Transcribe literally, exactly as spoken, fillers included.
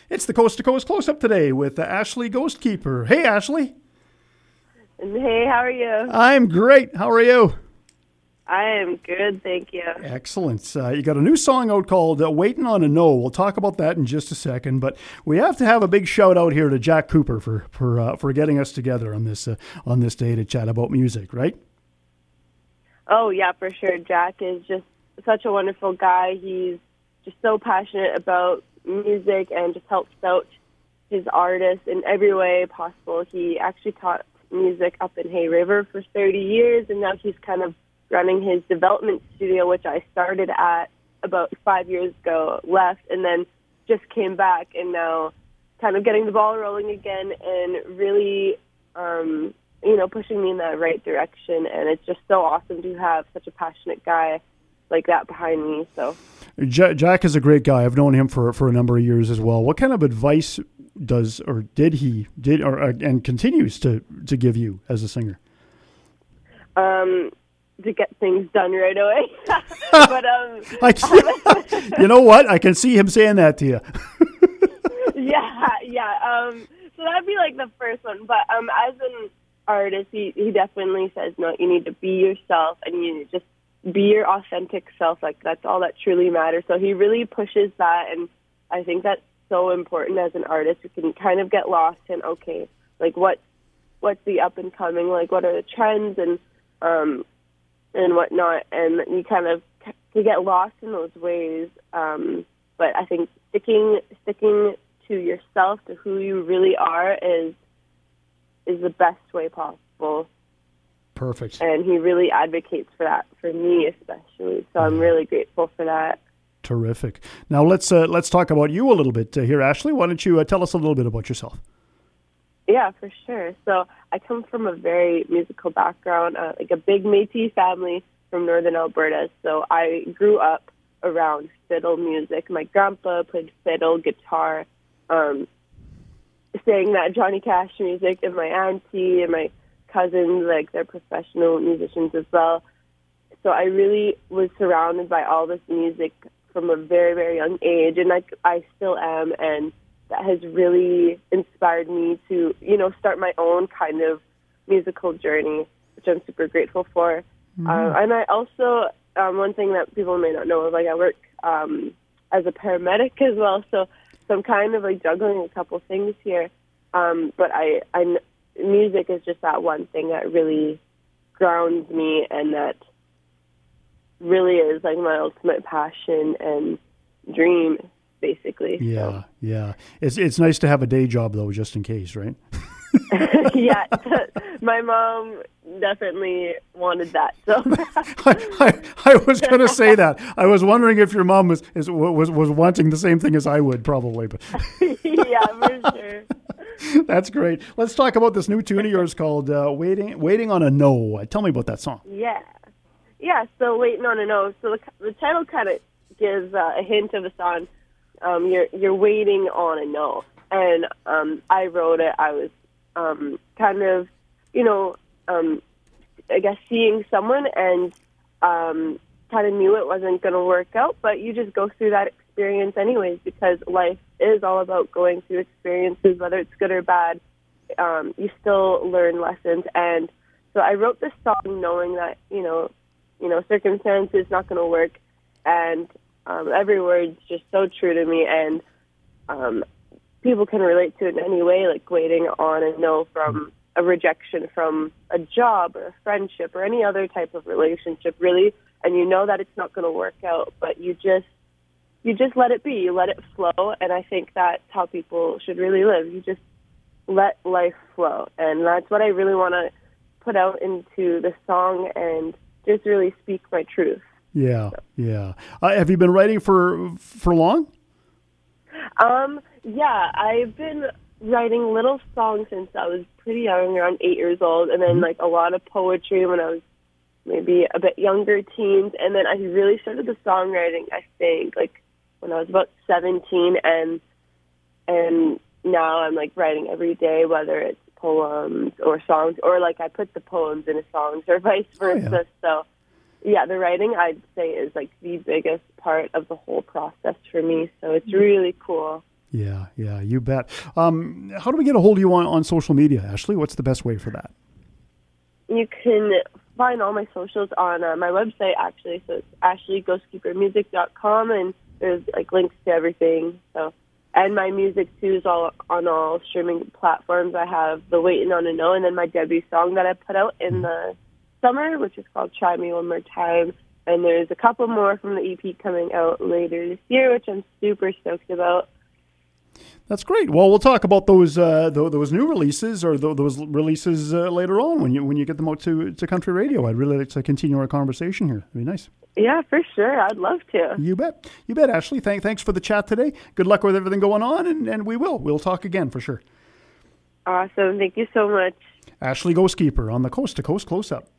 It's the Coast to Coast Close-Up today with uh, Ashley Ghostkeeper. Hey, Ashley. Hey, how are you? I'm great. How are you? I am good, thank you. Excellent. Uh, you got a new song out called uh, Waiting on a No. We'll talk about that in just a second, but we have to have a big shout out here to Jack Cooper for for uh, for getting us together on this uh, on this day to chat about music, right? Oh, yeah, for sure. Jack is just such a wonderful guy. He's just so passionate about music and just helps out his artists in every way possible. He actually taught music up in Hay River for thirty years, and now he's kind of running his development studio, which I started at about five years ago, left, and then just came back, and now kind of getting the ball rolling again and really, um, you know, pushing me in that right direction. And it's just so awesome to have such a passionate guy like that behind me. So J- Jack is a great guy. I've known him for, for a number of years as well. What kind of advice does or did he did or uh, and continues to, to give you as a singer? Um. To get things done right away. but um I, you know what? I can see him saying that to you. yeah, yeah. Um so that'd be like the first one. But um as an artist, he, he definitely says no, you need to be yourself and you need to just be your authentic self. Like that's all that truly matters. So he really pushes that, and I think that's so important as an artist. You can kind of get lost in okay, like what what's the up and coming, like what are the trends and um and whatnot, and you kind of you get lost in those ways. Um, but I think sticking sticking to yourself, to who you really are, is is the best way possible. Perfect. And he really advocates for that, for me especially. So I'm really grateful for that. Terrific. Now let's uh, let's talk about you a little bit uh, here, Ashley. Why don't you uh, tell us a little bit about yourself? Yeah, for sure. So I come from a very musical background, uh, like a big Métis family from northern Alberta. So I grew up around fiddle music. My grandpa played fiddle, guitar, um, sang that Johnny Cash music, and my auntie and my cousins, like they're professional musicians as well. So I really was surrounded by all this music from a very, very young age, and I, I still am, and that has really inspired me to, you know, start my own kind of musical journey, which I'm super grateful for. Mm-hmm. Uh, and I also, um, one thing that people may not know is, like, I work um, as a paramedic as well, so, so I'm kind of, like, juggling a couple things here. Um, but I, I, music is just that one thing that really grounds me and that really is, like, my ultimate passion and dream, basically. Yeah, so. yeah. It's it's nice to have a day job, though, just in case, right? yeah, my mom definitely wanted that. So I, I, I was going to say that. I was wondering if your mom was, is, was was wanting the same thing as I would, probably. But yeah, for sure. That's great. Let's talk about this new tune of yours called uh, "Waiting Waiting on a No." Tell me about that song. Yeah, yeah. So "Waiting on a No." So the, the title kind of gives uh, a hint of the song. Um, you're you're waiting on a no, and um, I wrote it. I was um, kind of, you know, um, I guess seeing someone and um, kind of knew it wasn't going to work out, but you just go through that experience anyways, because life is all about going through experiences, whether it's good or bad. Um, you still learn lessons, and so I wrote this song knowing that you know, you know, circumstances not going to work, and Um, every word's just so true to me, and um, people can relate to it in any way, like waiting on a no from a rejection from a job or a friendship or any other type of relationship, really, and you know that it's not going to work out, but you just you just let it be. You let it flow, and I think that's how people should really live. You just let life flow, and that's what I really want to put out into the song and just really speak my truth. Yeah, yeah. Uh, have you been writing for for long? Um, yeah, I've been writing little songs since I was pretty young, around eight years old, and then mm-hmm. like a lot of poetry when I was maybe a bit younger, teens, and then I really started the songwriting, I think, like when I was about seventeen, and and now I'm like writing every day, whether it's poems or songs, or like I put the poems into songs or vice versa. Oh, yeah. So yeah, the writing I'd say is like the biggest part of the whole process for me. So it's really cool. Yeah, yeah, you bet. Um, how do we get a hold of you on, on social media, Ashley? What's the best way for that? You can find all my socials on uh, my website, actually. So it's ashley ghostkeeper music dot com, and there's like links to everything. So, and my music too is all on all streaming platforms. I have the Waiting on a No, and then my debut song that I put out in the summer, which is called Try Me One More Time. And there's a couple more from the E P coming out later this year, which I'm super stoked about. That's great. Well, we'll talk about those uh, those new releases or those releases uh, later on when you when you get them out to, to country radio. I'd really like to continue our conversation here. It'd be nice. Yeah, for sure. I'd love to. You bet. You bet, Ashley. Thank, thanks for the chat today. Good luck with everything going on, and, and we will. We'll talk again for sure. Awesome. Thank you so much. Ashley Ghostkeeper on the Coast to Coast Close-Up.